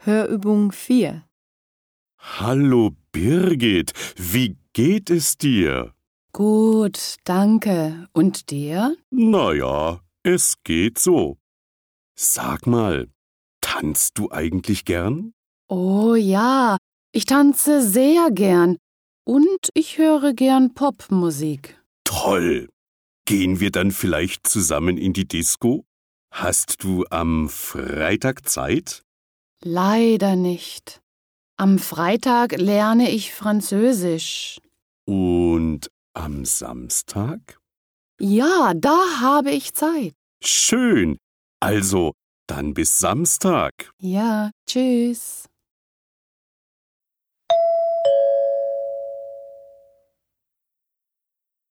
Hörübung 4. Hallo Birgit, wie geht es dir? Gut, danke. Und dir? Na ja, es geht so. Sag mal, tanzt du eigentlich gern? Oh ja, ich tanze sehr gern. Und ich höre gern Popmusik. Toll! Gehen wir dann vielleicht zusammen in die Disco? Hast du am Freitag Zeit? Leider nicht. Am Freitag lerne ich Französisch. Und am Samstag? Ja, da habe ich Zeit. Schön! Also, dann bis Samstag. Ja, tschüss.